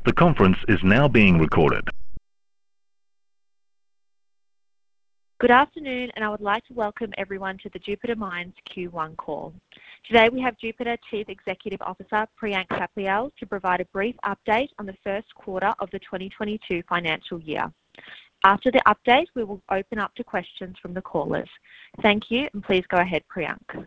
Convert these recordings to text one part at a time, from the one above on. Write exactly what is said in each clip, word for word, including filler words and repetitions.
The conference is now being recorded. Good afternoon, and I would like to welcome everyone to the Jupiter Mines Q one call. Today we have Jupiter Chief Executive Officer Priyank Thapliyal to provide a brief update on the first quarter of the twenty twenty-two financial year. After the update, we will open up to questions from the callers. Thank you, and please go ahead, Priyank.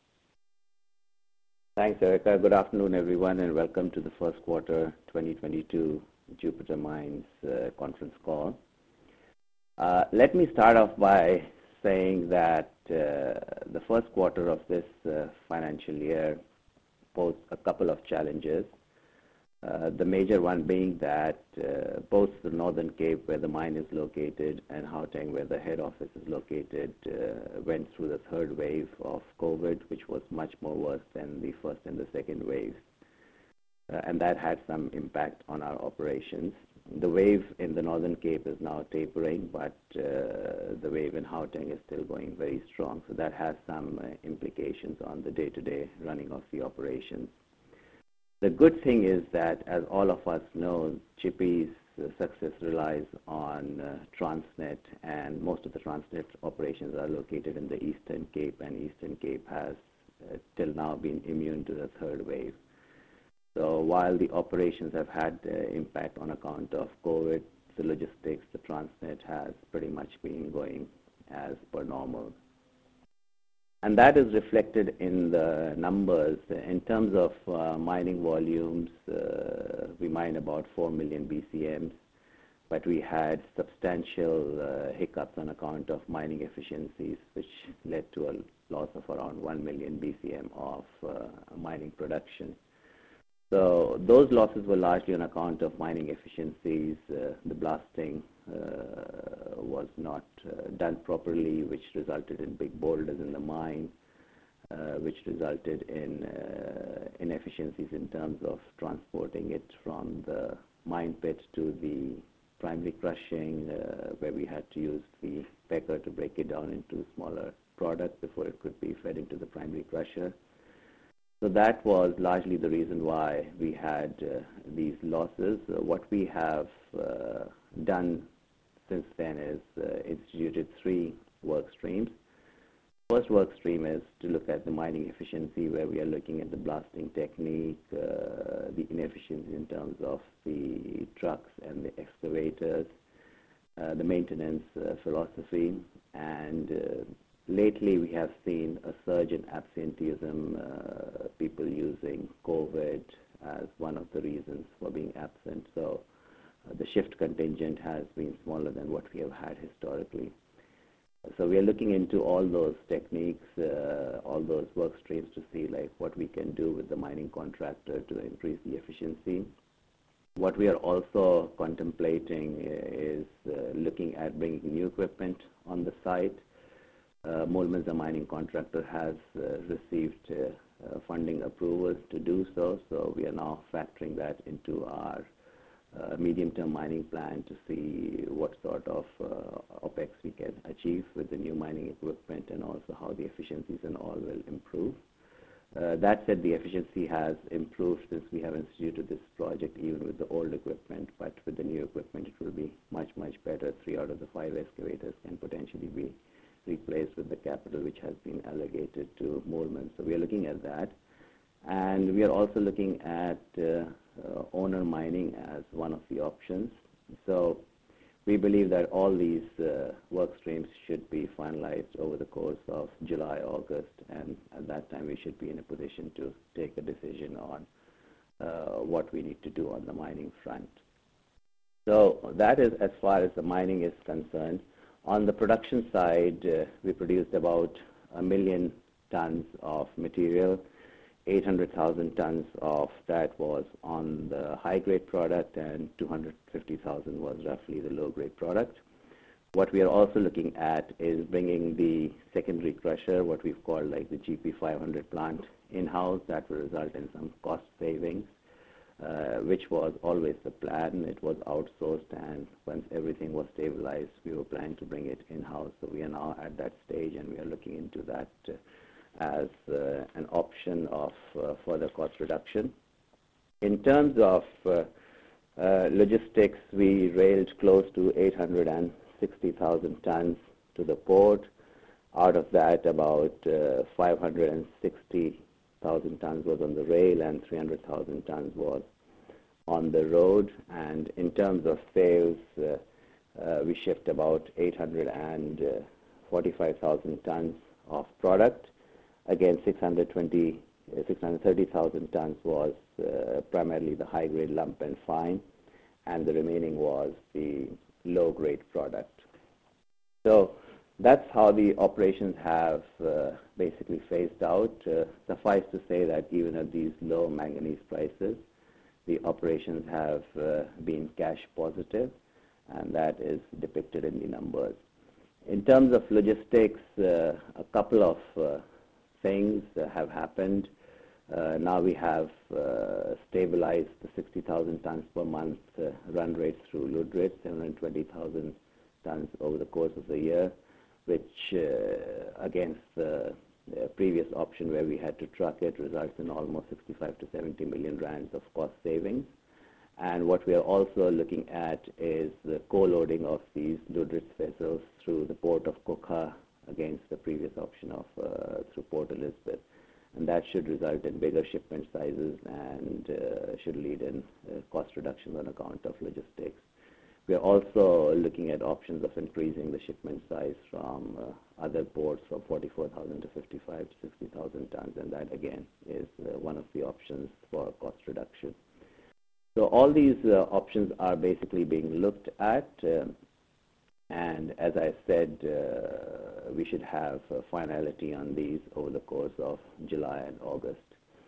Thanks, Erica. Good afternoon, everyone, and welcome to the first quarter twenty twenty-two Jupiter Mines uh, conference call. Uh, let me start off by saying that uh, the first quarter of this uh, financial year posed a couple of challenges. Uh, the major one being that uh, both the Northern Cape, where the mine is located, and Gauteng, where the head office is located, uh, went through the third wave of COVID, which was much more worse than the first and the second waves. Uh, and that had some impact on our operations. The wave in the Northern Cape is now tapering, but uh, the wave in Gauteng is still going very strong. So that has some uh, implications on the day-to-day running of the operations. The good thing is that, as all of us know, Tshipi's uh, success relies on uh, Transnet, and most of the Transnet operations are located in the Eastern Cape, and Eastern Cape has uh, till now been immune to the third wave. So while the operations have had uh, impact on account of COVID, the logistics, the Transnet has pretty much been going as per normal. And that is reflected in the numbers. In terms of uh, mining volumes, uh, we mined about four million B C Ms, but we had substantial uh, hiccups on account of mining efficiencies, which led to a loss of around one million B C M of uh, mining production. So those losses were largely on account of mining efficiencies. Uh, the blasting uh, was not uh, done properly, which resulted in big boulders in the mine, uh, which resulted in uh, inefficiencies in terms of transporting it from the mine pit to the primary crushing, uh, where we had to use the pecker to break it down into smaller product before it could be fed into the primary crusher. So that was largely the reason why we had uh, these losses. Uh, what we have uh, done since then is uh, instituted three work streams. First work stream is to look at the mining efficiency, where we are looking at the blasting technique, uh, the inefficiency in terms of the trucks and the excavators, uh, the maintenance uh, philosophy, and uh, lately, we have seen a surge in absenteeism, uh, people using COVID as one of the reasons for being absent. So uh, the shift contingent has been smaller than what we have had historically. So we are looking into all those techniques, uh, all those work streams to see like what we can do with the mining contractor to increase the efficiency. What we are also contemplating is uh, looking at bringing new equipment on the site. Uh, Moolmans, the mining contractor, has uh, received uh, uh, funding approvals to do so, so we are now factoring that into our uh, medium-term mining plan to see what sort of uh, OPEX we can achieve with the new mining equipment, and also how the efficiencies and all will improve. Uh, that said, the efficiency has improved since we have instituted this project, even with the old equipment, but with the new equipment it will be much, much better. Three out of the five excavators can potentially be replaced with the capital which has been allocated to Moolmans. So we are looking at that. And we are also looking at uh, uh, owner mining as one of the options. So we believe that all these uh, work streams should be finalized over the course of July, August, and at that time we should be in a position to take a decision on uh, what we need to do on the mining front. So that is as far as the mining is concerned. On the production side, uh, we produced about a million tons of material. eight hundred thousand tons of that was on the high-grade product, and two hundred fifty thousand was roughly the low-grade product. What we are also looking at is bringing the secondary crusher, what we've called like the G P five hundred plant, in-house. That will result in some cost savings. Uh, which was always the plan. It was outsourced, and once everything was stabilized, we were planning to bring it in-house. So we are now at that stage, and we are looking into that uh, as uh, an option of uh, further cost reduction. In terms of uh, Uh, logistics, we railed close to eight hundred sixty thousand tons to the port. Out of that, about uh, five hundred sixty thousand tons was on the rail and three hundred thousand tons was on the road. And in terms of sales, uh, uh, we shipped about eight hundred forty-five thousand tons of product. Again, six hundred thirty thousand tons was uh, primarily the high-grade lump and fine, and the remaining was the low-grade product. So that's how the operations have uh, basically phased out. Uh, suffice to say that even at these low manganese prices, the operations have uh, been cash positive, and that is depicted in the numbers. In terms of logistics, uh, a couple of uh, things uh, have happened. Uh, now we have uh, stabilized the sixty thousand tons per month uh, run rate through Lüderitz, seven hundred twenty thousand tons over the course of the year, which uh, against the uh, previous option where we had to truck it results in almost sixty-five to seventy million rands of cost savings. And what we are also looking at is the co-loading of these Lüderitz vessels through the port of Kokha against the previous option of uh, through Port Elizabeth. And that should result in bigger shipment sizes and uh, should lead in uh, cost reductions on account of logistics. We are also looking at options of increasing the shipment size from uh, other ports from forty-four thousand to fifty-five to sixty thousand tons, and that again is uh, one of the options for cost reduction. So all these uh, options are basically being looked at, uh, and as I said, uh, we should have uh, finality on these over the course of July and August.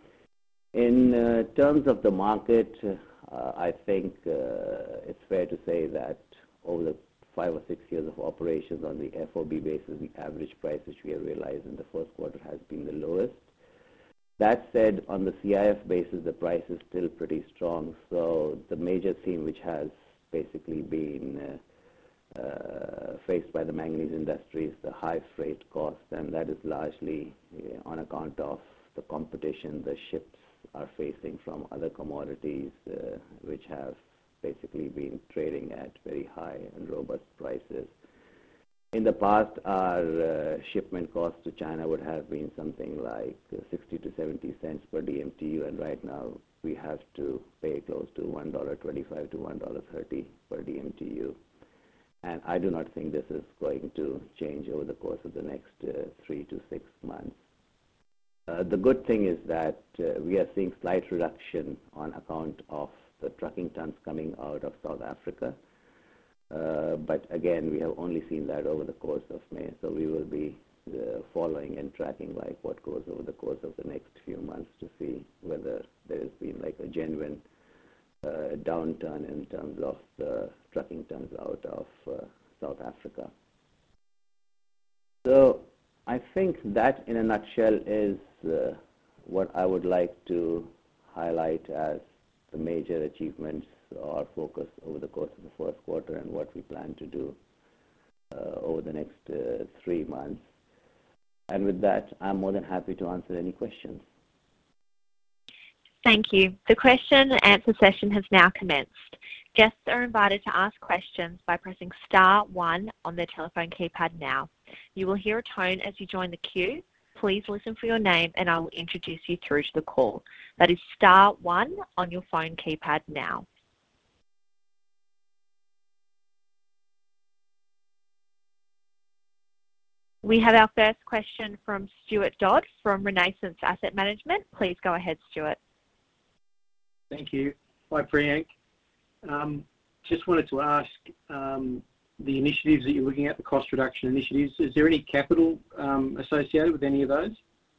In uh, terms of the market, uh, I think uh, it's fair to say that over the five or six years of operations on the F O B basis, the average price which we have realized in the first quarter has been the lowest. That said, on the C I F basis, the price is still pretty strong. So the major theme which has basically been uh, uh, faced by the manganese industry is the high freight cost, and that is largely uh, on account of the competition the ships are facing from other commodities uh, which have basically been trading at very high and robust prices. In the past, our uh, shipment cost to China would have been something like uh, sixty to seventy cents per D M T U, and right now we have to pay close to one dollar twenty-five to one dollar thirty per D M T U. And I do not think this is going to change over the course of the next uh, three to six months. Uh, the good thing is that uh, we are seeing slight reduction on account of the trucking tons coming out of South Africa. Uh, but again, we have only seen that over the course of May, so we will be uh, following and tracking like what goes over the course of the next few months to see whether there has been like a genuine uh, downturn in terms of the trucking tons out of uh, South Africa. So I think that in a nutshell is uh, what I would like to highlight as the major achievements or focus over the course of the first quarter and what we plan to do uh, over the next uh, three months. And with that, I'm more than happy to answer any questions. Thank you. The question and answer session has now commenced. Guests are invited to ask questions by pressing star one on their telephone keypad now. You will hear a tone as you join the queue. Please listen for your name and I will introduce you through to the call. That is star one on your phone keypad now. We have our first question from Stuart Dodd from Renaissance Asset Management. Please go ahead, Stuart. Thank you. Hi, Priyank. Um, just wanted to ask um, the initiatives that you're looking at, the cost reduction initiatives, is there any capital um, associated with any of those?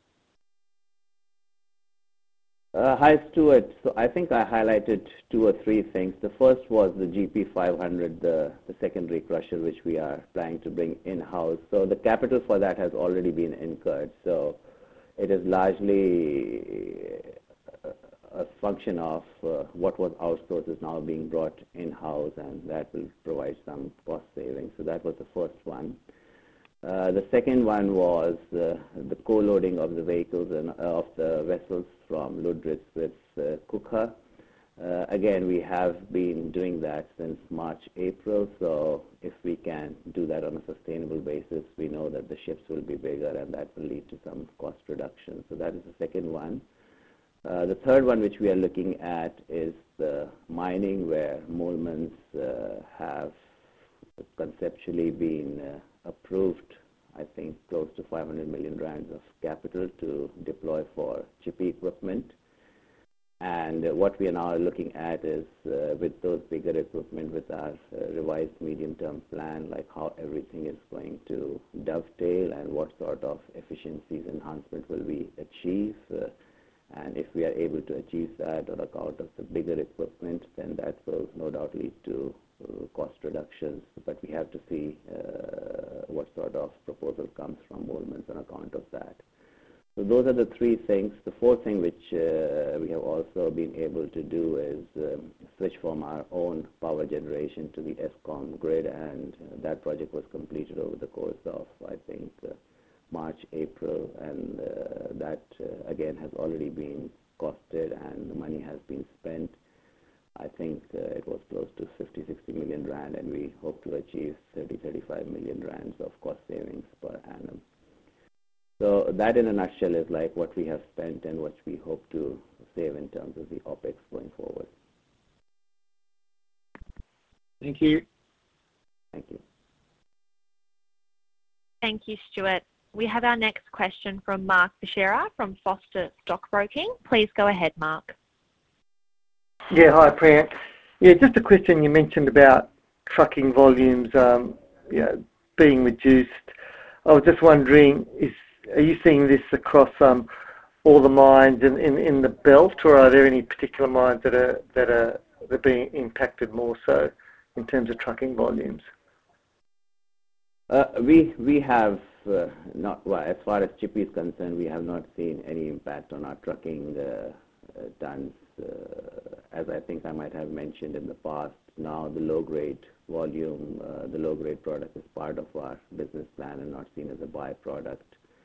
Uh, hi, Stuart. So I think I highlighted two or three things. The first was the G P five hundred, the, the secondary crusher, which we are planning to bring in-house. So the capital for that has already been incurred. So it is largely a function of uh, what was outsourced is now being brought in-house, and that will provide some cost savings. So that was the first one. Uh, the second one was uh, the co-loading of the vehicles and uh, of the vessels from Lüderitz with uh, Kokha. Uh, again, we have been doing that since March, April, so if we can do that on a sustainable basis, we know that the ships will be bigger and that will lead to some cost reduction. So that is the second one. Uh, the third one which we are looking at is the mining, where Moolmans uh, have conceptually been uh, approved, I think, close to five hundred million rands of capital to deploy for chippy equipment. And uh, what we are now looking at is, uh, with those bigger equipment, with our uh, revised medium-term plan, like how everything is going to dovetail and what sort of efficiencies enhancement will we achieve. Uh, and if we are able to achieve that on account of the bigger equipment, then that will no doubt lead to uh, cost reductions. But we have to see uh, what sort of proposal comes from Moolmans on account of that. So those are the three things. The fourth thing which uh, we have also been able to do is um, switch from our own power generation to the Eskom grid, and uh, that project was completed over the course of, I think, uh, March, April, and uh, that uh, again has already been costed and the money has been spent. I think uh, it was close to fifty, sixty million rand, and we hope to achieve thirty, thirty-five million rands of cost savings per annum. So that in a nutshell is like what we have spent and what we hope to save in terms of the OPEX going forward. Thank you. Thank you. Thank you, Stuart. We have our next question from Mark Bashera from Foster Stockbroking. Please go ahead, Mark. Yeah, hi, Priyank. Yeah, just a question you mentioned about trucking volumes um, you know, being reduced. I was just wondering, is are you seeing this across um, all the mines in, in, in the belt, or are there any particular mines that are that are that are being impacted more so in terms of trucking volumes? Uh, we we have uh, not, well, as far as chippy is concerned, we have not seen any impact on our trucking uh, uh, tons. Uh, as I think I might have mentioned in the past, now the low-grade volume, uh, the low-grade product is part of our business plan and not seen as a byproduct.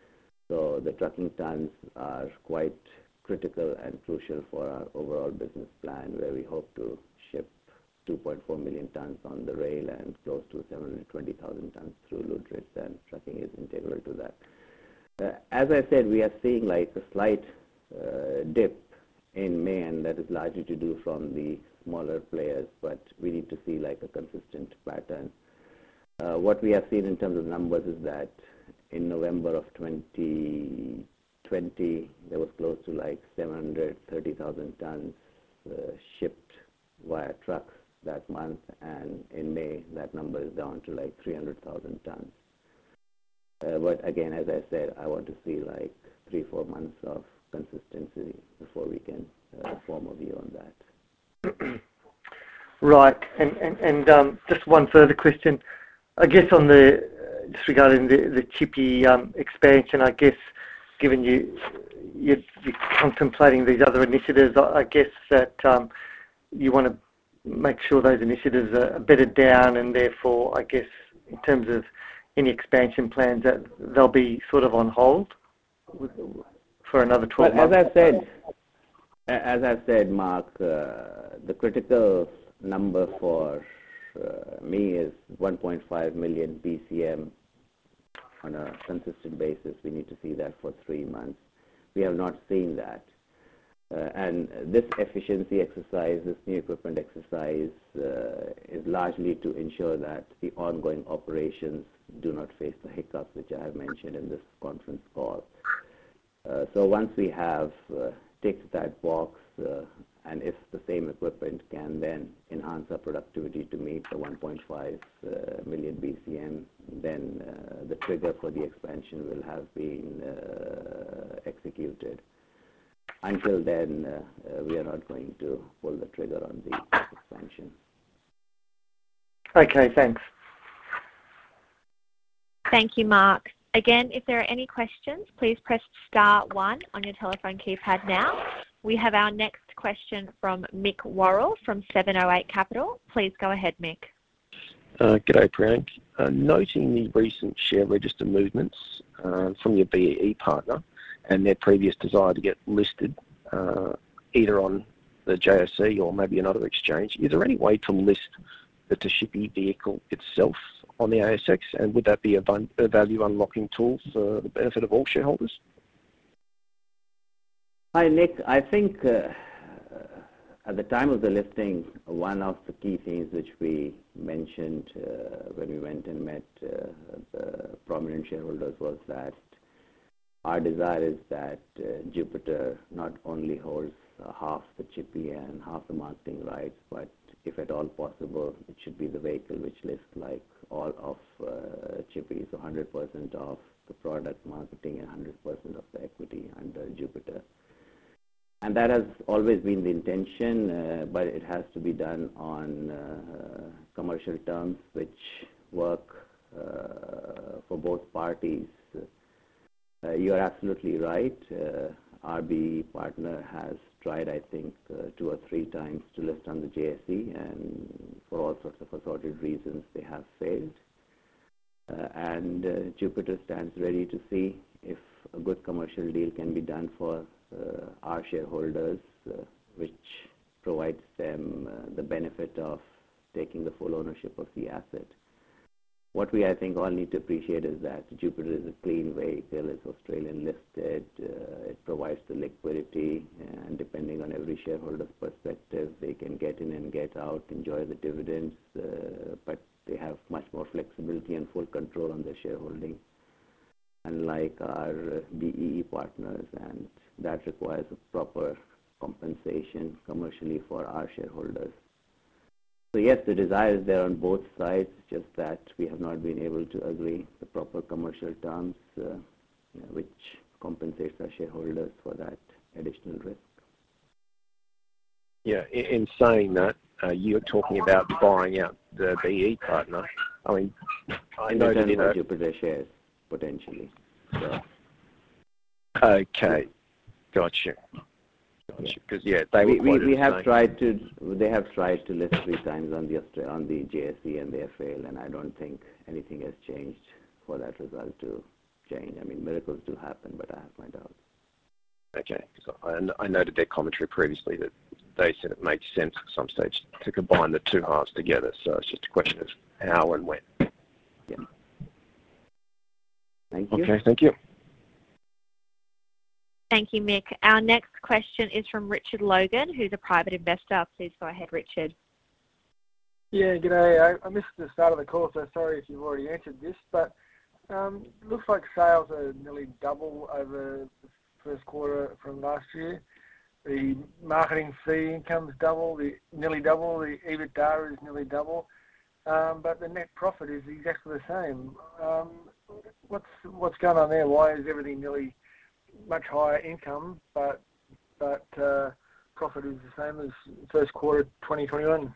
So the trucking tons are quite critical and crucial for our overall business plan, where we hope to ship two point four million tons on the rail and close to seven hundred twenty thousand tons through Lüderitz, and trucking is integral to that. Uh, as I said, we are seeing like a slight uh, dip in May, and that is largely to do from the smaller players, but we need to see like a consistent pattern. Uh, what we have seen in terms of numbers is that in November of twenty twenty, there was close to like seven hundred thirty thousand tons uh, shipped via trucks that month, and in May that number is down to like three hundred thousand tons. Uh, but again, as I said, I want to see like three, four months of consistency before we can uh, form a view on that. Right, and and, and um, just one further question. I guess on the uh, just regarding the the chippy um, expansion, I guess given you you're, you're contemplating these other initiatives, I, I guess that um, you want to make sure those initiatives are bedded down, and therefore, I guess in terms of any expansion plans, that they'll be sort of on hold with, for another twelve well, months. As I said, as I said, Mark, uh, the critical number for uh, me is one point five million B C M on a consistent basis. We need to see that for three months. We have not seen that. Uh, and this efficiency exercise, this new equipment exercise, uh, is largely to ensure that the ongoing operations do not face the hiccups which I have mentioned in this conference call. Uh, so once we have uh, ticked that box, uh, and if the same equipment can then enhance our productivity to meet the one point five uh, million B C M, then uh, the trigger for the expansion will have been uh, executed. Until then, uh, uh, we are not going to pull the trigger on the expansion. Okay, thanks. Thank you, Mark. Again, if there are any questions, please press star one on your telephone keypad now. We have our next question from Mick Worrell from seven oh eight Capital. Please go ahead, Mick. Uh, G'day, Priyank. Uh, noting the recent share register movements uh, from your B E E partner and their previous desire to get listed uh, either on the J S E or maybe another exchange, is there any way to list the Tshipi vehicle itself on the A S X, and would that be a, a value unlocking tool for the benefit of all shareholders? Hi, Nick. I think uh, at the time of the listing, one of the key things which we mentioned uh, when we went and met uh, the prominent shareholders was that our desire is that uh, Jupiter not only holds uh, half the Tshipi and half the marketing rights, but if at all possible, it should be the vehicle which lists like all of uh, Tshipi, so one hundred percent of the product marketing and one hundred percent of the equity under Jupiter. And that has always been the intention, uh, but it has to be done on uh, commercial terms which work uh, for both parties. Uh, you are absolutely right. Uh, R B E partner has tried, I think, uh, two or three times to list on the J S E, and for all sorts of assorted reasons, they have failed. Uh, and uh, Jupiter stands ready to see if a good commercial deal can be done for uh, our shareholders, uh, which provides them uh, the benefit of taking the full ownership of the asset. What we, I think, all need to appreciate is that Jupiter is a clean vehicle. It's Australian listed. Uh, it provides the liquidity, and depending on every shareholder's perspective, they can get in and get out, enjoy the dividends, uh, but they have much more flexibility and full control on their shareholding, unlike our uh, B E E partners, and that requires a proper compensation commercially for our shareholders. So yes, the desire is there on both sides, just that we have not been able to agree the proper commercial terms uh, which compensates our shareholders for that additional risk. Yeah, in, in saying that, uh, you're talking about buying out the B E partner. I mean, I in noted return in for a, Jupiter shares, potentially. So, okay, gotcha. Because yeah, they we, were we, we have saying, tried to they have tried to list three times on the on the J S E, and they have failed, and I don't think anything has changed for that result to change. I mean, miracles do happen, but I have my doubts. Okay, because I, I noted their commentary previously that they said it makes sense at some stage to combine the two halves together. So it's just a question of how and when. Yeah. Thank you. Okay, thank you. Thank you, Mick. Our next question is from Richard Logan, who's a private investor. Please go ahead, Richard. Yeah, g'day. I, I missed the start of the call, so sorry if you've already answered this, but um, it looks like sales are nearly double over the first quarter from last year. The marketing fee income is double, the nearly double, the EBITDA is nearly double, um, but the net profit is exactly the same. Um, what's what's going on there? Why is everything nearly much higher income, but but uh, profit is the same as first quarter twenty twenty-one?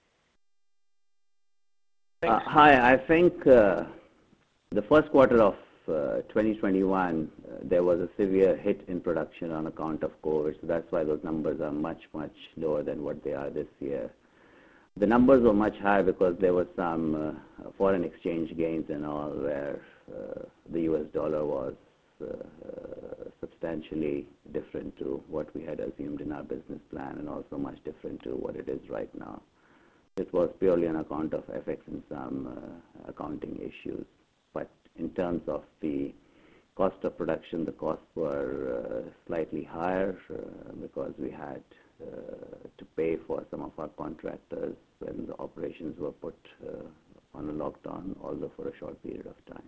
Uh, hi, I think uh, the first quarter of uh, twenty twenty-one, uh, there was a severe hit in production on account of COVID, so that's why those numbers are much, much lower than what they are this year. The numbers were much higher because there was some uh, foreign exchange gains and all, where uh, the U S dollar was uh, uh, substantially different to what we had assumed in our business plan, and also much different to what it is right now. This was purely on account of F X and some uh, accounting issues. But in terms of the cost of production, the costs were uh, slightly higher uh, because we had uh, to pay for some of our contractors when the operations were put uh, on a lockdown, although for a short period of time.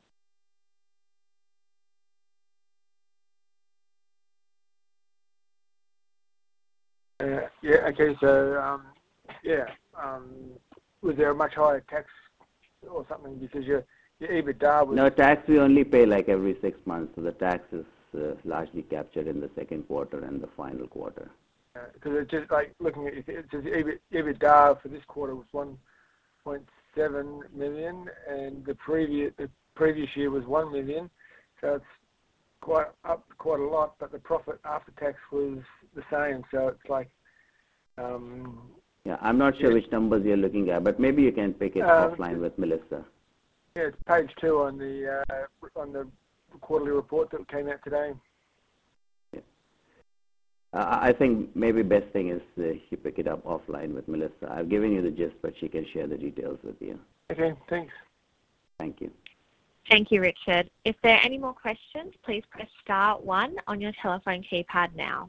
Uh, yeah, okay, so, um, yeah, um, was there a much higher tax or something because your, your EBITDA was... No, tax we only pay like every six months, so the tax is uh, largely captured in the second quarter and the final quarter. Because uh, it's just like looking at it, it says EBITDA for this quarter was one point seven million, and the previous the previous year was one million, so it's quite up quite a lot. But the profit after tax was the same, so it's like. Um, yeah, I'm not sure yeah. which numbers you're looking at, but maybe you can pick it um, offline with Melissa. Yeah, it's page two on the uh, on the quarterly report that came out today. Uh, I think maybe best thing is uh, you pick it up offline with Melissa. I've given you the gist, but she can share the details with you. Okay, thanks. Thank you. Thank you, Richard. If there are any more questions, please press star one on your telephone keypad now.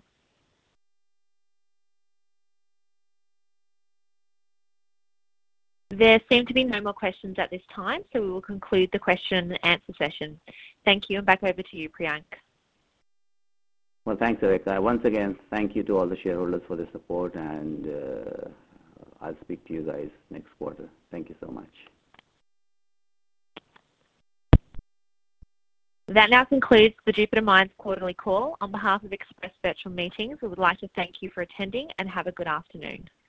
There seem to be no more questions at this time, so we will conclude the question and answer session. Thank you, and back over to you, Priyank. Well, thanks, Erica. Once again, thank you to all the shareholders for the support, and uh, I'll speak to you guys next quarter. Thank you so much. That now concludes the Jupiter Mines quarterly call. On behalf of Express Virtual Meetings, we would like to thank you for attending and have a good afternoon.